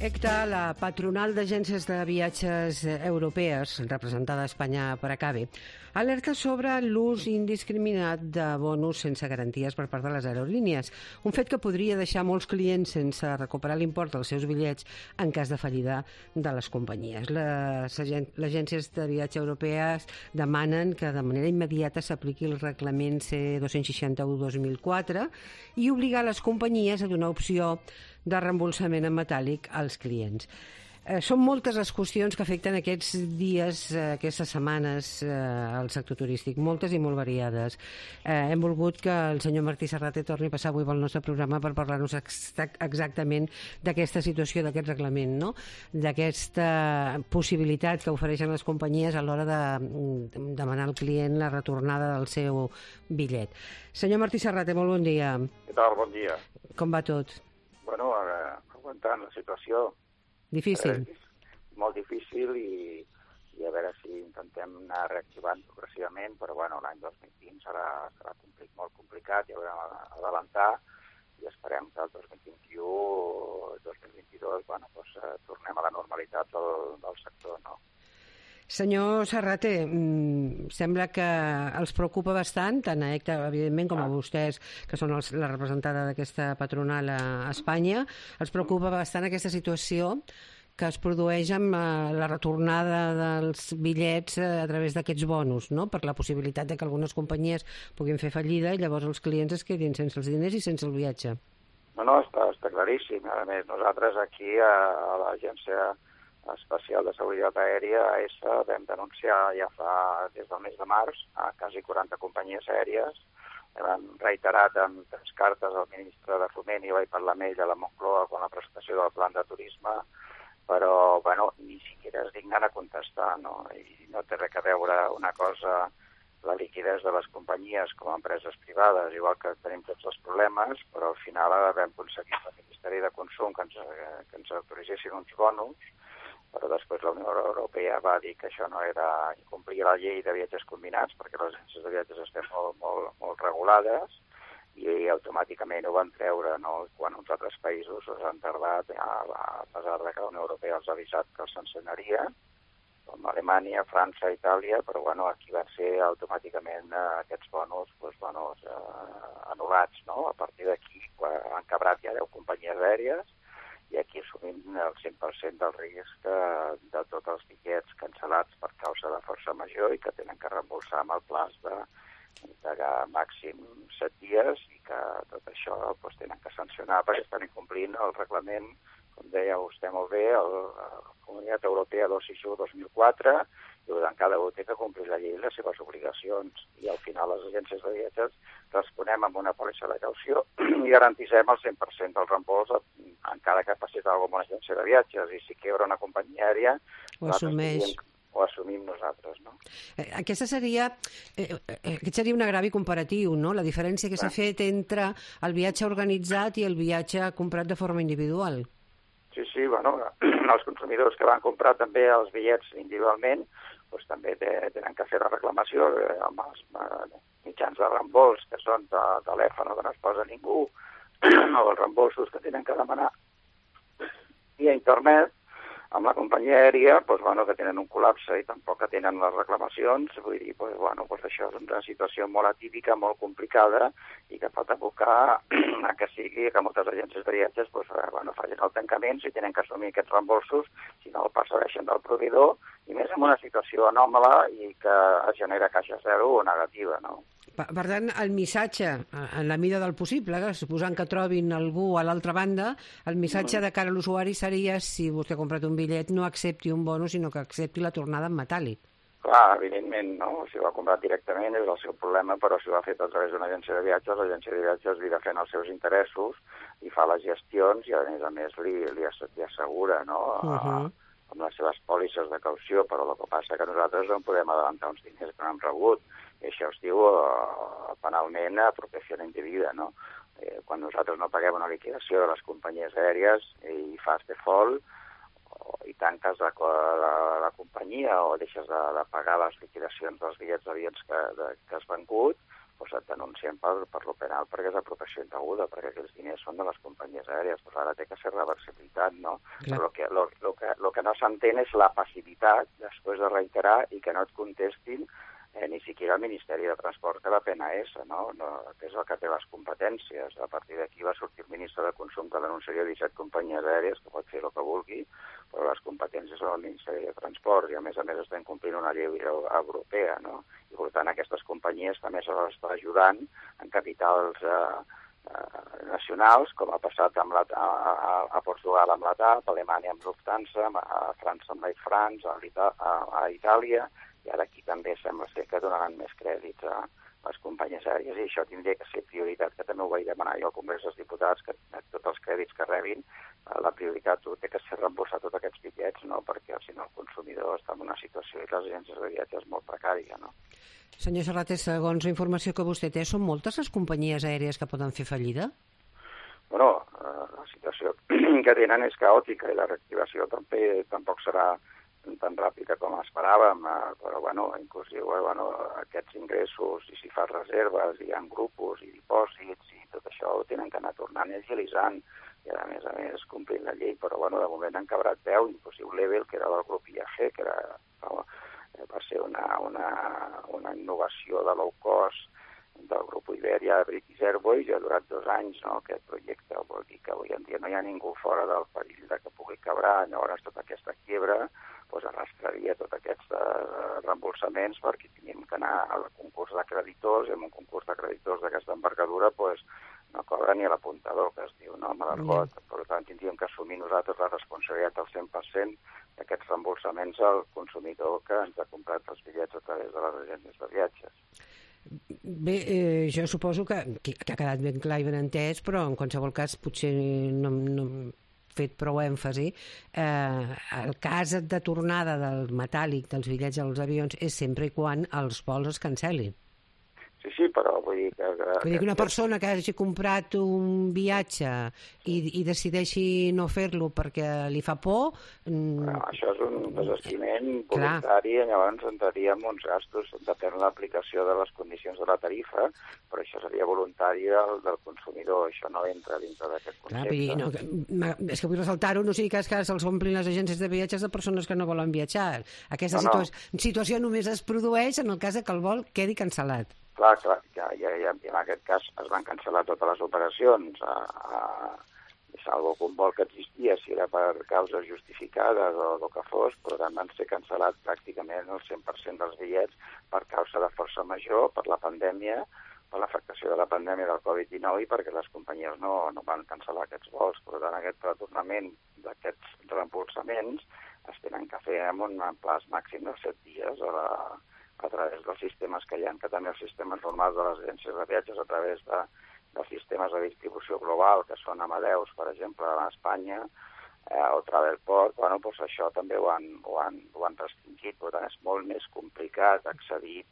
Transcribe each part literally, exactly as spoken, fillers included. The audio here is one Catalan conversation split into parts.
ECTA, la patronal d'agències de viatges europees, representada a Espanya per ACABE, alerta sobre l'ús indiscriminat de bonus sense garanties per part de les aerolínies, un fet que podria deixar molts clients sense recuperar l'import dels seus bitllets en cas de fallida de les companyies. Les agències de viatge europees demanen que de manera immediata s'apliqui el reglament C dos-cents seixanta-u dos mil quatre i obligar les companyies a donar opció de reembolsament en metàl·lic als clients. Eh, són moltes les qüestions que afecten aquests dies, eh, aquestes setmanes eh, al sector turístic, moltes i molt variades. Eh, hem volgut que el senyor Martí Serraté torni a passar avui pel nostre programa per parlar-nos exactament d'aquesta situació, d'aquest reglament, no? D'aquesta possibilitat que ofereixen les companyies a l'hora de demanar al client la retornada del seu bitllet. Senyor Martí Serraté, molt bon dia. Què tal? Bon dia. Com va tot? Bueno, ara, aguantant la situació. Difícil. Eh, molt difícil i, i a veure si intentem anar reactivant progressivament, però bueno, l'any dos mil vint serà, serà compli molt complicat, ja haurem d'avançar i esperem que el dos mil vint-i-u, dos mil vint-i-dos, bueno, doncs, eh, tornem a la normalitat del, del sector, no? Senyor Serraté, sembla que els preocupa bastant, tant a ECTA, evidentment, com a vostès, que són els, la representada d'aquesta patronal a Espanya, els preocupa bastant aquesta situació que es produeix amb la retornada dels bitllets a través d'aquests bonus, no? Per la possibilitat de que algunes companyies puguin fer fallida i llavors els clients es quedin sense els diners i sense el viatge. No, no, està, està claríssim. A més, nosaltres aquí a, a l'Agència Especial de Seguretat Aèria, A E S A, vam denunciar ja fa des del mes de març a quasi quaranta companyies aèries. Hem reiterat amb tres cartes al ministre de Foment i vaig parlar amb ell a la Moncloa quan la presentació del plan de turisme, però, bueno, ni siquiera es dignen a contestar, no? I no té res a veure una cosa, la liquiditat de les companyies com a empreses privades, igual que tenim tots els problemes, però al final vam aconseguir el Ministeri de Consum que ens, que ens autoritzessin uns bonus, però després la Unió Europea va dir que això no era incomplir la llei de viatges combinats, perquè les agències de viatges estan molt, molt, molt regulades, i automàticament ho van treure, no? Quan uns altres països els han tardat, a, a pesar de que la Unió Europea els ha avisat que els sancionaria, com Alemanya, França, Itàlia, però bueno, aquí van ser automàticament eh, aquests bonus doncs, bueno, eh, anul·lats, no? A partir d'aquí han quebrat ja deu companyies aèries, i aquí assumim el cent per cent del risc de, de tots els bitllets cancel·lats per causa de força major i que tenen que reembolsar amb el plaç de, de màxim set dies i que tot això doncs, tenen que sancionar perquè estan incomplint el reglament, com deia vostè molt bé, el, la Comunitat Europea dos cents seixanta-u dos mil quatre, i per tant cada un té que complir la llei i les seves obligacions. I al final les agències de viatges responem amb una pòlissa de caució i garantissem el cent per cent del reembols encara que passi alguna cosa amb una agència de viatges. I si quebra una companyia aèria, ho assumeix. Ho assumim nosaltres, no? Eh, aquesta seria, eh, eh, aquest seria un agravi comparatiu, no? La diferència que s'ha fet entre el viatge organitzat i el viatge comprat de forma individual. Sí, sí, bueno, els consumidors que van comprar també els bitllets individualment doncs també tenen que fer la reclamació amb els mitjans de reembols que són de telèfon o que no es posa ningú, o els reembolsos que tenen que demanar via internet amb la companyia aèria, doncs, bueno, que tenen un col·lapse i tampoc que tenen les reclamacions. Vull dir, doncs, bueno, doncs això és una situació molt atípica, molt complicada i que falta abocar a que sigui que moltes agències de viatges doncs, bueno, facin el tancament si tenen que assumir aquests reembolsos, si no el persegueixen del proveïdor, i més en una situació anòmala i que es genera caixa zero o negativa, no? Per, per tant, el missatge, en la mida del possible, eh, suposant que trobin algú a l'altra banda, el missatge mm. de cara a l'usuari seria, si vostè ha comprat un bitllet, no accepti un bonus, sinó que accepti la tornada en metàl·lic. Clar, evidentment, no? Si ho ha comprat directament és el seu problema, però si ho ha fet a través d'una agència de viatges, l'agència de viatges li defèn els seus interessos i fa les gestions i, a més a més, li, li, li assegura, no?, uh -huh. amb les seves pòlisses de caució, però el que passa que nosaltres no podem adelantar uns diners que no hem rebut. I això es diu uh, penalment apropiació indebida, no? Eh, quan nosaltres no paguem una liquidació de les companyies aèries i fas default o, i tanques la, la, la companyia o deixes de, de pagar les liquidacions dels bitllets d'avions que, de, que has vengut, doncs et denuncien per, per lo penal perquè és apropiació indeguda, perquè aquells diners són de les companyies aèries. Doncs ara té que ser reversibilitat, no? Clar. Però el que, lo, lo que, lo que no s'entén és la passivitat després de reiterar i que no et contestin eh, ni siquiera el Ministeri de Transport que la P N S, no? no? Que és el que té les competències. A partir d'aquí va sortir el ministre de Consum que denunciaria disset companyies aèries, que pot fer el que vulgui, però les competències són del Ministeri de Transport i a més a més estem complint una llei europea, no? I per tant aquestes companyies també se les està ajudant en capitals eh, eh, nacionals, com ha passat amb la, a, a, a Portugal amb la T A P, a Alemanya amb Lufthansa, a França amb Air France, a, a, a Itàlia, i ara aquí també sembla ser que donaran més crèdits a les companyies aèries i això tindria que ser prioritat, que també ho vaig demanar jo al Congrés dels Diputats, que tots els crèdits que rebin, la prioritat té que ser reemborsar tots aquests bitllets, no? Perquè si no el consumidor està en una situació i les agències de viatges molt precària, no? Senyor Serrater, segons la informació que vostè té, són moltes les companyies aèries que poden fer fallida? Bueno, la situació que tenen és caòtica i la reactivació també tampoc serà tan ràpida com esperàvem, però bueno, inclusive bueno, aquests ingressos, i si fas reserves, hi ha grupos i dipòsits, i tot això ho tenen que anar tornant i agilitzant, i a més a més complint la llei, però bueno, de moment han quebrat peu, inclusive Level, que era del grup I A G, que era, va ser una, una, una innovació de low cost del grup Iberia, British Airways, i ha durat dos anys, no?, aquest projecte. Vol dir que avui en dia no hi ha ningú fora del perill de que pugui quebrar, llavors tota aquesta quiebra doncs arrastraria tots aquests uh, reembolsaments perquè tenim que anar al concurs de creditors i en un concurs de creditors d'aquesta envergadura doncs, no cobra ni a l'apuntador, que es diu, no? Amb l'argot. Mm. Per tant, tindríem que assumir nosaltres la responsabilitat al cent per cent d'aquests reembolsaments al consumidor que ens ha comprat els bitllets a través de les agències de viatges. Bé, eh, jo suposo que, que ha quedat ben clar i ben entès, però en qualsevol cas potser no, no fet prou èmfasi, eh, el cas de tornada del metàl·lic dels bitllets als avions és sempre i quan els vols es cancel·lin. Sí, sí, però vull dir que... que vull dir que una persona que hagi comprat un viatge i, i decideixi no fer-lo perquè li fa por... Bueno, això és un desistiment voluntari, i llavors entraria en uns gastos, depèn de l'aplicació de les condicions de la tarifa, però això seria voluntari del, del consumidor, això no entra dintre d'aquest concepte. Clar, dir, no, que, és que vull ressaltar-ho, no sigui cas que se'ls omplin les agències de viatges de persones que no volen viatjar. Aquesta no, no. Situa situació només es produeix en el cas que el vol quedi cancel·lat. Clar, clar, ja, ja, ja, en aquest cas es van cancel·lar totes les operacions, a, a, salvo que un vol que existia, si era per causes justificades o el que fos, però també van ser cancel·lats pràcticament el cent per cent dels bitllets per causa de força major, per la pandèmia, per l'afectació de la pandèmia del covid dinou i perquè les companyies no, no van cancel·lar aquests vols. Per tant, aquest retornament d'aquests reembolsaments es tenen que fer en un plaç màxim de set dies a la a través dels sistemes que hi ha, que també els sistemes normals de les agències de viatges, a través de, dels sistemes de distribució global, que són Amadeus, per exemple, a Espanya, eh, o Travelport, bueno, doncs això també ho han, ho han, ho han restringit, per tant és molt més complicat accedir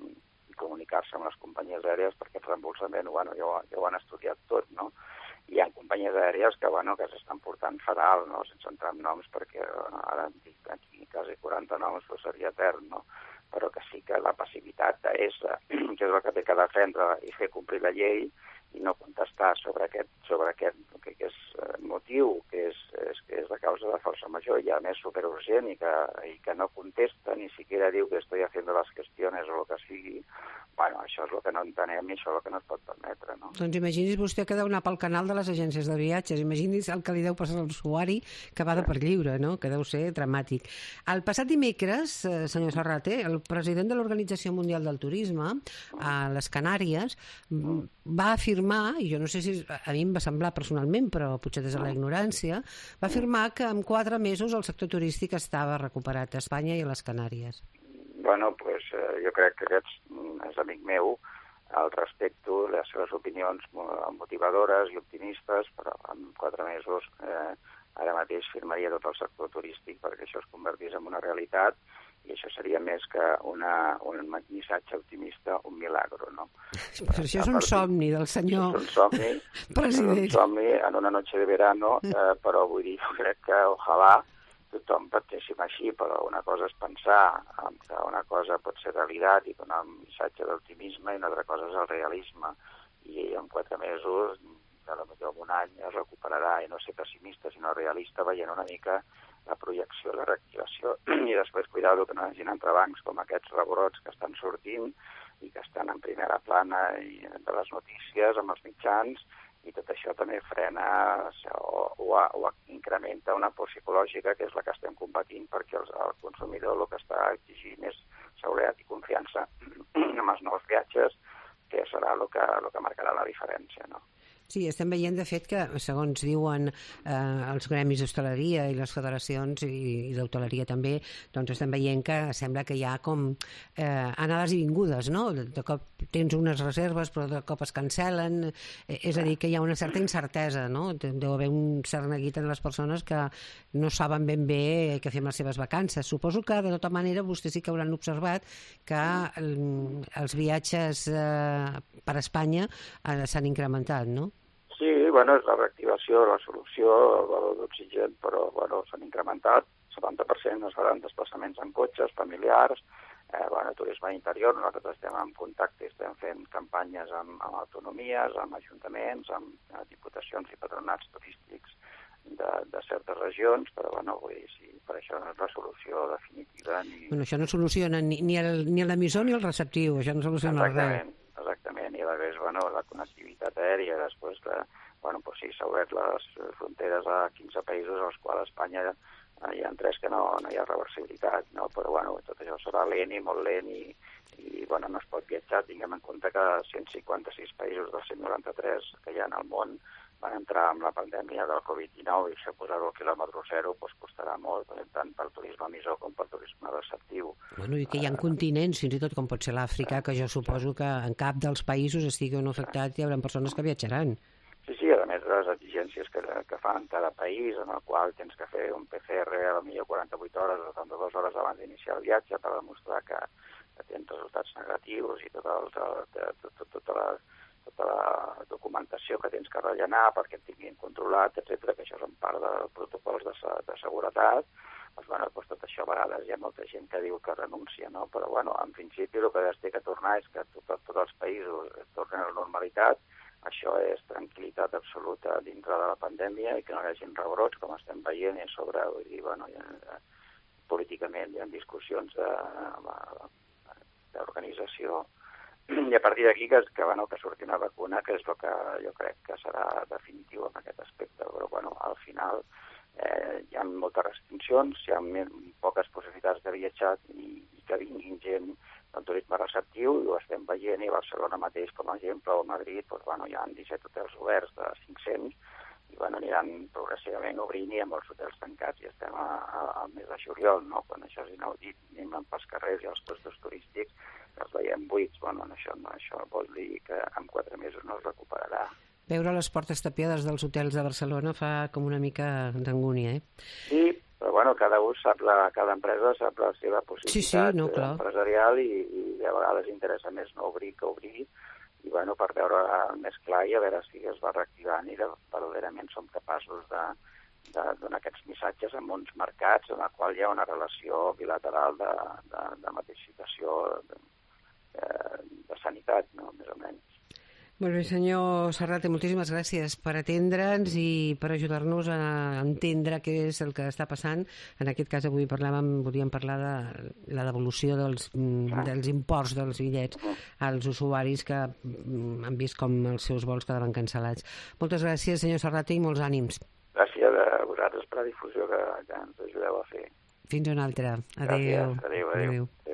i comunicar-se amb les companyies aèries perquè el reembolsament, bueno, ja, ja ho han estudiat tot, no? Hi ha companyies aèries que, bueno, que s'estan portant fatal, no?, sense entrar en noms, perquè bueno, ara en dic aquí quasi quaranta noms, però seria etern, no?, però que sí que la passivitat és, que és el que té que defendre i fer complir la llei i no contestar sobre aquest, sobre aquest que, que és motiu, que és, és, que és de causa de força major, i a més superurgent, i que, i que no contesta, ni siquiera diu que estoy haciendo las gestiones o el que sigui, bueno, això és el que no entenem i això és el que no es pot permetre, no? Doncs imagini's vostè que deu anar pel canal de les agències de viatges, imagini's el que li deu passar a l'usuari que va de per lliure, no?, que deu ser dramàtic. El passat dimecres, senyor Serrater, el president de l'Organització Mundial del Turisme a les Canàries va afirmar, i jo no sé si a mi em va semblar personalment, però potser des de la ignorància, va afirmar que en quatre mesos el sector turístic estava recuperat a Espanya i a les Canàries. Bueno, pues, eh, jo crec que aquest és amic meu, al respecte, les seves opinions motivadores i optimistes, però en quatre mesos eh, ara mateix firmaria tot el sector turístic perquè això es convertís en una realitat, i això seria més que una, un missatge optimista, un milagro, no? Però això és un somni del senyor és un somni, president. És un somni en una noche de verano, eh, però vull dir, jo crec que ojalà tothom patéssim així, però una cosa és pensar que una cosa pot ser realitat i donar un missatge d'optimisme i una altra cosa és el realisme. I en quatre mesos, potser en un any es recuperarà, i no ser pessimista, sinó realista, veient una mica la projecció, la reactivació, i després cuidar que no hi hagin entrebancs com aquests rebrots que estan sortint i que estan en primera plana i de les notícies, amb els mitjans, i tot això també frena o, o, o incrementa una por psicològica, que és la que estem combatint, perquè el, el consumidor el que està exigint és seguretat i confiança en els nous viatges, que serà el que, el que marcarà la diferència, no? Sí, estem veient, de fet, que, segons diuen eh, els gremis d'hostaleria i les federacions i, i d'hoteleria també, doncs estem veient que sembla que hi ha com eh, anades i vingudes, no? De, de cop tens unes reserves, però de cop es cancel·len. Eh, és a dir, que hi ha una certa incertesa, no? Deu haver un cert neguit en les persones que no saben ben bé què fer amb les seves vacances. Suposo que, de tota manera, vostès sí que hauran observat que el, els viatges eh, per Espanya eh, s'han incrementat, no? Sí, bueno, és la reactivació, la solució, el valor d'oxigen, però bueno, s'han incrementat, setanta per cent es faran desplaçaments en cotxes, familiars, eh, bueno, turisme interior, nosaltres estem en contacte, estem fent campanyes amb, amb autonomies, amb ajuntaments, amb eh, diputacions i patronats turístics de, de certes regions, però bueno, vull dir, sí, per això no és la solució definitiva. Ni... Bueno, això no soluciona ni, ni l'emissor ni el receptiu, això no soluciona res. Exactament, i a més, bueno, la connectivitat aèria, després que, bueno, pues sí, s'ha obert les fronteres a quinze països, als quals a Espanya eh, hi ha tres que no, no hi ha reversibilitat, no? Però, bueno, tot això serà lent i molt lent i, i bueno, no es pot viatjar. Tinguem en compte que cent cinquanta-sis països dels cent noranta-tres que hi ha al món van entrar amb la pandèmia del covid dinou i això posar-ho al quilòmetre zero pues, costarà molt, tant pel turisme emissor com pel turisme receptiu. Bueno, i que hi ha continents, fins i tot com pot ser l'Àfrica, que jo suposo que en cap dels països estigui o no afectat, hi haurà persones que viatjaran. Sí, sí, a més de les exigències que, que fan cada país, en el qual tens que fer un P C R a potser quaranta-vuit hores o setanta-dues hores abans d'iniciar el viatge per demostrar que, que tens resultats negatius i tota, tota, tota, tota la tota la documentació que tens que rellenar perquè et tinguin controlat, etcètera, que això és en part dels protocols de, de seguretat. Doncs, bueno, doncs tot això a vegades hi ha molta gent que diu que renuncia, no? Però, bueno, en principi el que es té que tornar és que tots tot els països tornen a la normalitat. Això és tranquil·litat absoluta dintre de la pandèmia i que no hi hagi rebrots, com estem veient, i a sobre, vull dir, bueno, hi ha, políticament hi ha discussions d'organització. I a partir d'aquí que, que, bueno, que surti una vacuna, que és el que jo crec que serà definitiu en aquest aspecte. Però, bueno, al final eh, hi ha moltes restriccions, hi ha poques possibilitats de viatjar i, i que vinguin gent del turisme receptiu, i ho estem veient, i a Barcelona mateix, com a exemple, o a Madrid, doncs, bueno, hi ha disset hotels oberts de cinc-cents, i bueno, aniran progressivament obrint i amb els hotels tancats, i estem al mes de juliol, no? Quan això és inaudit, anem pels carrers i els puestos turístics, els veiem buits. Bueno, això, no, això vol dir que en quatre mesos no es recuperarà. Veure les portes tapiades dels hotels de Barcelona fa com una mica d'angúnia, eh? Sí, però bueno, cada un sap la, cada empresa sap la seva possibilitat sí, sí, no, clar. empresarial i, i a vegades interessa més no obrir que obrir, i bueno, per veure més clar i a veure si es va reactivant i de, verdaderament som capaços de, de donar aquests missatges en uns mercats en el qual hi ha una relació bilateral de, de, de mateixa situació de, de sanitat, no? Més o menys. Molt bé, senyor Serrate, moltíssimes gràcies per atendre'ns i per ajudar-nos a entendre què és el que està passant. En aquest cas avui parlàvem, volíem parlar de la devolució dels, dels imports dels bitllets als usuaris que han vist com els seus vols quedaven cancel·lats. Moltes gràcies, senyor Serrate, i molts ànims. Gràcies a vosaltres per la difusió que, que ens ajudeu a fer. Fins una altra. Adéu. Gràcies. Adéu, adéu. adéu.